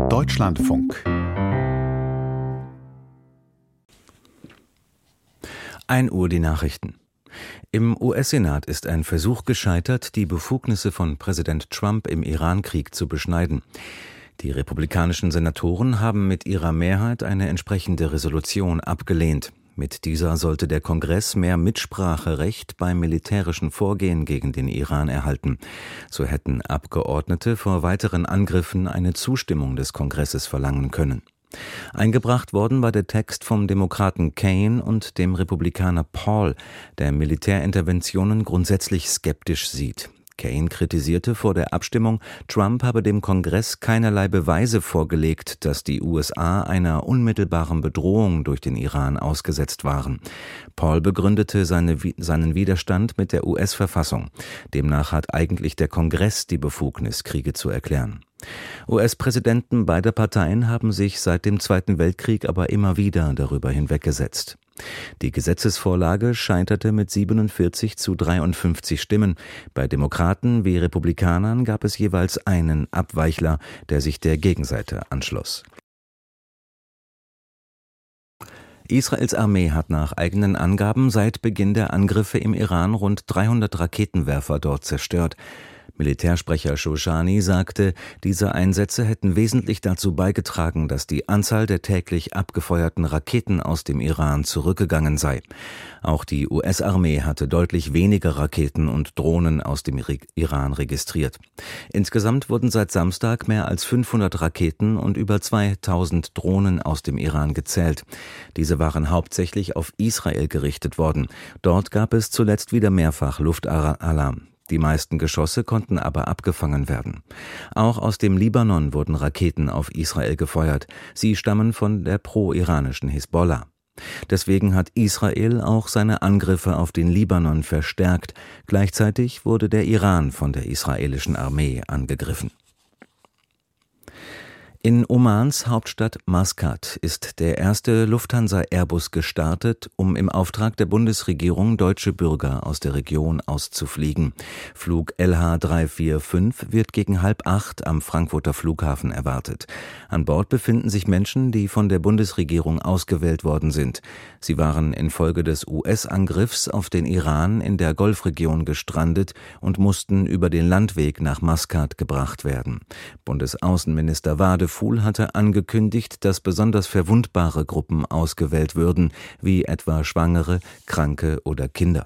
Deutschlandfunk. 1 Uhr die Nachrichten. Im US-Senat ist ein Versuch gescheitert, die Befugnisse von Präsident Trump im Iran-Krieg zu beschneiden. Die republikanischen Senatoren haben mit ihrer Mehrheit eine entsprechende Resolution abgelehnt. Mit dieser sollte der Kongress mehr Mitspracherecht beim militärischen Vorgehen gegen den Iran erhalten. So hätten Abgeordnete vor weiteren Angriffen eine Zustimmung des Kongresses verlangen können. Eingebracht worden war der Text vom Demokraten Kaine und dem Republikaner Paul, der Militärinterventionen grundsätzlich skeptisch sieht. Kaine kritisierte vor der Abstimmung, Trump habe dem Kongress keinerlei Beweise vorgelegt, dass die USA einer unmittelbaren Bedrohung durch den Iran ausgesetzt waren. Paul begründete seinen Widerstand mit der US-Verfassung. Demnach hat eigentlich der Kongress die Befugnis, Kriege zu erklären. US-Präsidenten beider Parteien haben sich seit dem Zweiten Weltkrieg aber immer wieder darüber hinweggesetzt. Die Gesetzesvorlage scheiterte mit 47-53 Stimmen. Bei Demokraten wie Republikanern gab es jeweils einen Abweichler, der sich der Gegenseite anschloss. Israels Armee hat nach eigenen Angaben seit Beginn der Angriffe im Iran rund 300 Raketenwerfer dort zerstört. Militärsprecher Shoshani sagte, diese Einsätze hätten wesentlich dazu beigetragen, dass die Anzahl der täglich abgefeuerten Raketen aus dem Iran zurückgegangen sei. Auch die US-Armee hatte deutlich weniger Raketen und Drohnen aus dem Iran registriert. Insgesamt wurden seit Samstag mehr als 500 Raketen und über 2000 Drohnen aus dem Iran gezählt. Diese waren hauptsächlich auf Israel gerichtet worden. Dort gab es zuletzt wieder mehrfach Luftalarm. Die meisten Geschosse konnten aber abgefangen werden. Auch aus dem Libanon wurden Raketen auf Israel gefeuert. Sie stammen von der pro-iranischen Hisbollah. Deswegen hat Israel auch seine Angriffe auf den Libanon verstärkt. Gleichzeitig wurde der Iran von der israelischen Armee angegriffen. In Omans Hauptstadt Maskat ist der erste Lufthansa-Airbus gestartet, um im Auftrag der Bundesregierung deutsche Bürger aus der Region auszufliegen. Flug LH345 wird gegen 7:30 am Frankfurter Flughafen erwartet. An Bord befinden sich Menschen, die von der Bundesregierung ausgewählt worden sind. Sie waren infolge des US-Angriffs auf den Iran in der Golfregion gestrandet und mussten über den Landweg nach Maskat gebracht werden. Bundesaußenminister Wadefuhl hatte angekündigt, dass besonders verwundbare Gruppen ausgewählt würden, wie etwa Schwangere, Kranke oder Kinder.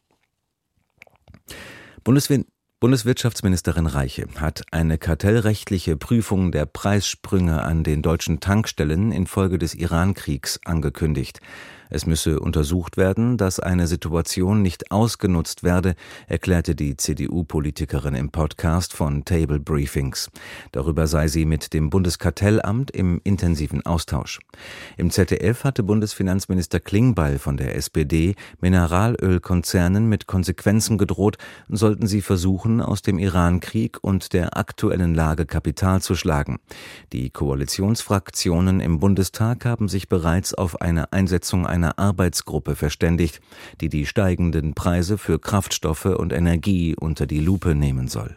Bundeswirtschaftsministerin Reiche hat eine kartellrechtliche Prüfung der Preissprünge an den deutschen Tankstellen infolge des Iran-Kriegs angekündigt. Es müsse untersucht werden, dass eine Situation nicht ausgenutzt werde, erklärte die CDU-Politikerin im Podcast von Table Briefings. Darüber sei sie mit dem Bundeskartellamt im intensiven Austausch. Im ZDF hatte Bundesfinanzminister Klingbeil von der SPD Mineralölkonzernen mit Konsequenzen gedroht, sollten sie versuchen, aus dem Iran-Krieg und der aktuellen Lage Kapital zu schlagen. Die Koalitionsfraktionen im Bundestag haben sich bereits auf eine Einsetzung einer Arbeitsgruppe verständigt, die die steigenden Preise für Kraftstoffe und Energie unter die Lupe nehmen soll.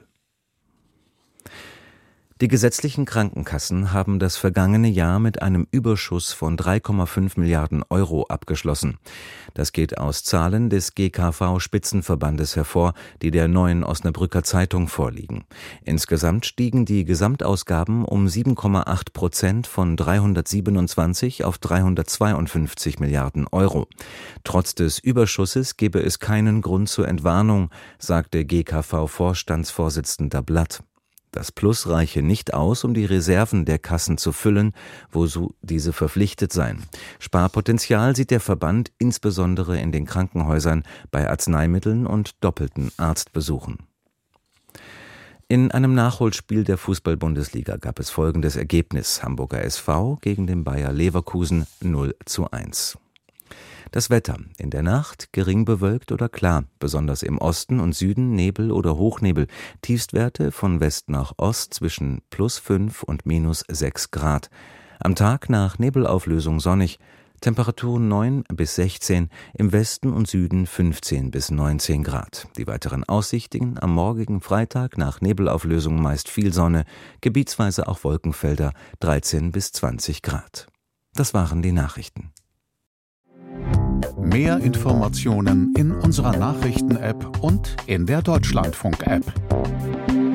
Die gesetzlichen Krankenkassen haben das vergangene Jahr mit einem Überschuss von 3,5 Milliarden Euro abgeschlossen. Das geht aus Zahlen des GKV-Spitzenverbandes hervor, die der Neuen Osnabrücker Zeitung vorliegen. Insgesamt stiegen die Gesamtausgaben um 7,8% von 327 auf 352 Milliarden Euro. Trotz des Überschusses gebe es keinen Grund zur Entwarnung, sagte GKV-Vorstandsvorsitzender Blatt. Das Plus reiche nicht aus, um die Reserven der Kassen zu füllen, wozu diese verpflichtet seien. Sparpotenzial sieht der Verband insbesondere in den Krankenhäusern, bei Arzneimitteln und doppelten Arztbesuchen. In einem Nachholspiel der Fußball-Bundesliga gab es folgendes Ergebnis: Hamburger SV gegen den Bayer Leverkusen 0:1. Das Wetter: in der Nacht gering bewölkt oder klar, besonders im Osten und Süden Nebel oder Hochnebel, Tiefstwerte von West nach Ost zwischen +5 und -6 Grad. Am Tag nach Nebelauflösung sonnig, Temperaturen 9 bis 16, im Westen und Süden 15 bis 19 Grad. Die weiteren Aussichten: am morgigen Freitag nach Nebelauflösung meist viel Sonne, gebietsweise auch Wolkenfelder, 13 bis 20 Grad. Das waren die Nachrichten. Mehr Informationen in unserer Nachrichten-App und in der Deutschlandfunk-App.